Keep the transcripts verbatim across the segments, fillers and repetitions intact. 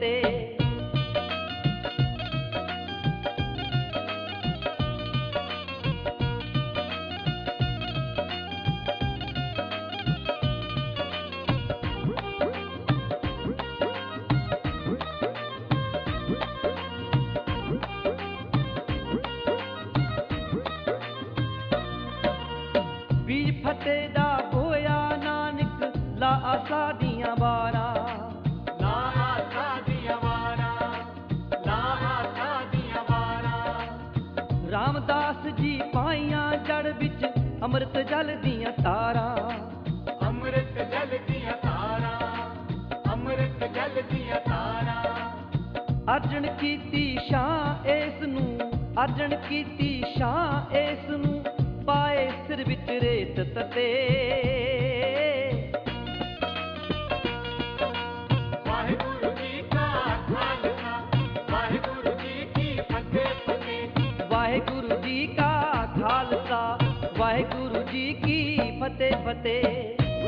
ਫਤਿਹ। ਬੀਜ ਫਤਿਹ ਦਾ ਬੋਇਆ ਨਾਨਕ ਲਾ ਆਸਾ ਦੀਆਂ ਵਾਰਾਂ, ਲਾ ਆਸਾ ਦੀਆਂ ਵਾਰਾਂ, ਲਾ ਆਸਾ ਦੀਆਂ ਵਾਰਾਂ। ਰਾਮਦਾਸ ਜੀ ਪਾਈਆਂ ਜੜ ਵਿੱਚ ਅੰਮ੍ਰਿਤ ਜਲ ਦੀਆਂ ਤਾਰਾਂ, ਅੰਮ੍ਰਿਤ ਜਲ ਦੀਆਂ ਤਾਰਾਂ, ਅੰਮ੍ਰਿਤ ਜਲ ਦੀਆਂ ਤਾਰਾਂ। ਅਰਜਨ ਕੀਤੀ ਸ਼ਾਂ ਇਸ ਨੂੰ, ਅਰਜਨ ਕੀਤੀ ਸ਼ਾਂ ਇਸ ਨੂੰ, ਪਾਏ ਸਿਰ ਵਿੱਚ ਰੇਤ ਤਤੇ। ਵਾਹਿਗੁਰੂ ਜੀ ਕਾ ਖਾਲਸਾ, ਵਾਹਿਗੁਰੂ ਜੀ ਕੀ ਫਤਿਹ ਫਤਿਹ। ਵਾਹਿਗੁਰੂ ਜੀ ਕਾ ਖਾਲਸਾ, ਵਾਹਿਗੁਰੂ ਜੀ ਕੀ ਫਤਿਹ ਫਤਿਹ।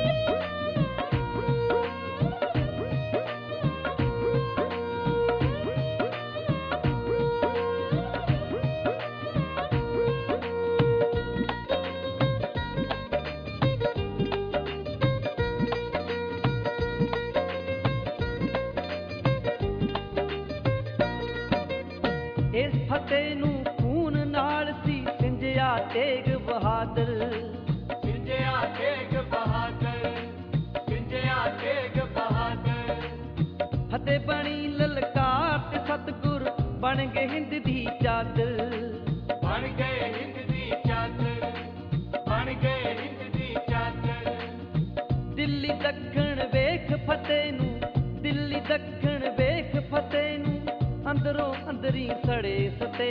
ਇਸ ਫਤਿਹ ਨੂੰ ਖੂਨ ਨਾਲ ਸੀ ਸਿੰਜਿਆ ਤੇਗ ਬਹਾਦਰ, ਸਿੰਜਿਆ ਤੇਗ ਬਹਾਦਰ, ਸਿੰਜਿਆ ਤੇਗ ਬਹਾਦਰ। ਫਤਿਹ ਬਣੀ ਲਲਕਾਰ ਤੇ ਸਤਿਗੁਰ ਬਣ ਗਏ ਹਿੰਦ ਦੀ ਚਾਦਰ, ਬਣ ਗਏ ਹਿੰਦ ਦੀ ਚਾਦਰ, ਬਣ ਗਏ ਹਿੰਦ ਦੀ ਚਾਦਰ। ਦਿੱਲੀ ਦੱਖਣ ਵੇਖ ਫਤਿਹ ਨੂੰ, ਦਿੱਲੀ ਦੱਖਣ ਵੇਖ ਫਤਿਹ ਨੂੰ, ਅੰਦਰੋਂ ਅੰਦਰੀ ਸੜੇ ਸਤੇ।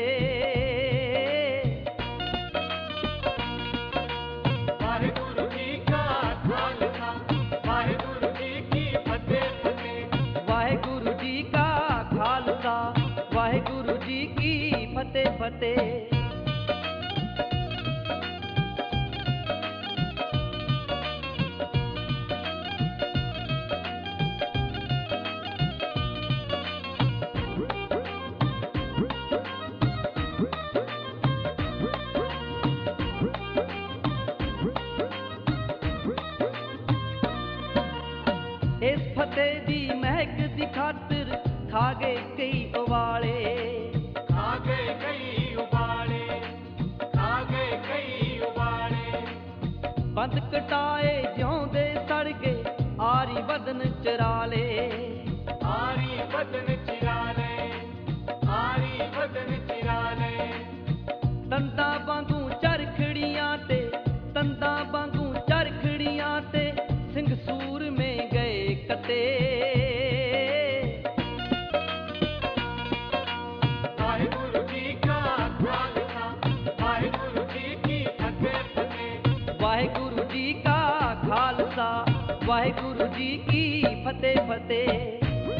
ਵਾਹਿਗੁਰੂ ਜੀ ਕਾ ਖਾਲਸਾ, ਵਾਹਿਗੁਰੂ ਜੀ ਕੀ ਫਤਿਹ ਫਤਿਹ। ਵਾਹਿਗੁਰੂ ਜੀ ਕਾ ਖਾਲਸਾ, ਵਾਹਿਗੁਰੂ ਜੀ ਕੀ ਫਤਿਹ ਫਤਿਹ। ਇਸ ਫਤਿਹ ਦੀ ਮਹਿਕ ਦੀ ਖਾਤਰ ਖਾ ਗਏ ਕਈ ਉਬਾਲੇ, ਖਾ ਗਏ ਕਈ ਉਬਾਲੇ, ਖਾ ਗਏ ਕਈ ਉਬਾਲੇ। ਬੰਦ ਕਟਾਏ ਜਿਉਂਦੇ ਸੜ ਗਏ, ਆਰੀ ਬਦਨ ਚਰਾਲੇ, ਆਰੀ ਬਦਨ ਚਿਰਾਲੇ, ਆਰੀ ਬਦਨ ਚਿਰਾਲੇ। ਤੰਦਾਂ ਵਾਂਗੂ ਚਰਖੜੀਆਂ ਤੇ, ਤੰਦਾਂ ਵਾਂਗੂ ਚਰਖੜੀਆਂ ਤੇ, ਸਿੰਘ ਸੂਰਮੇ ਗਏ ਕਤੇ। ਵਾਹਿਗੁਰੂ ਜੀ ਕਾ ਖਾਲਸਾ, ਵਾਹਿਗੁਰੂ ਜੀ ਕੀ ਫਤਿਹ ਫਤਿਹ। ਵਾਹਿਗੁਰੂ ਜੀ ਕਾ ਖਾਲਸਾ, ਵਾਹਿਗੁਰੂ ਜੀ ਕੀ ਫਤਿਹ ਫਤਿਹ।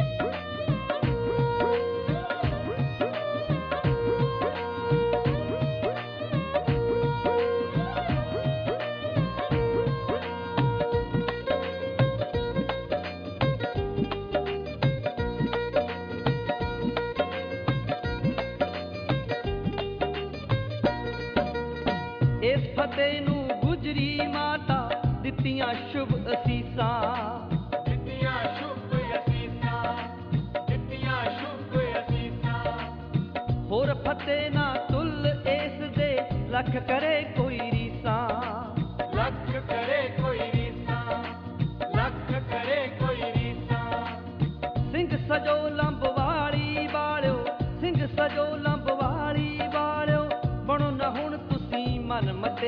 ਇਸ ਫਤਿਹ ਨੂੰ ਗੁਜਰੀ ਮਾਤਾ ਦਿੱਤੀਆਂ ਸ਼ੁਭ ਅਸੀਸਾਂ, ਦਿੱਤੀਆਂ ਸ਼ੁਭ ਅਸੀਸਾਂ, ਦਿੱਤੀਆਂ ਸ਼ੁਭ ਅਸੀਸਾਂ। ਹੋਰ ਫਤਿਹ ਨਾ ਤੁਲ ਇਸ ਦੇ, ਲੱਖ ਕਰੇ ਕੋਈ ਰੀਸਾਂ, ਲੱਖ ਕਰੇ ਕੋਈ ਰੀਸਾਂ, ਲੱਖ ਕਰੇ ਕੋਈ ਰੀਸਾਂ। ਸਿੰਘ ਸਜੋ ਲੰਬ ਵਾਲੀ ਵਾਲਿਓ, ਸਿੰਘ ਸਜੋ ਲੰਬ ਵਾਲੀ ਵਾਲਿਓ, ਬਣੋ ਨਾ ਹੁਣ ਤੁਸੀਂ ਮਨ ਮਤੇ।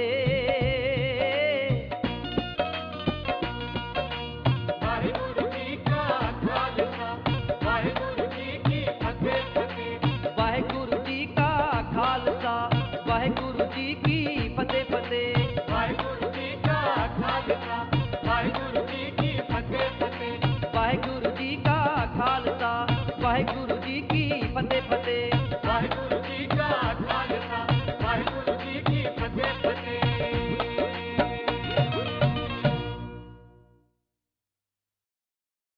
ਵਾਹਿਗੁਰੂ ਜੀ ਕਾ ਖਾਲਸਾ, ਵਾਹਿਗੁਰੂ ਜੀ ਕੀ ਫਤਿਹ ਫਤਿਹ। ਵਾਹਿਗੁਰੂ ਜੀ ਕਾ ਖਾਲਸਾ, ਵਾਹਿਗੁਰੂ ਜੀ ਕੀ ਫਤਿਹ ਫਤਿਹ। ਵਾਹਿਗੁਰੂ ਜੀ ਕਾ ਖਾਲਸਾ, ਵਾਹਿਗੁਰੂ ਜੀ ਕੀ ਫਤਿਹ ਫਤਿਹ। ਵਾਹਿਗੁਰੂ ਜੀ ਕਾ ਖਾਲਸਾ, ਵਾਹਿਗੁਰੂ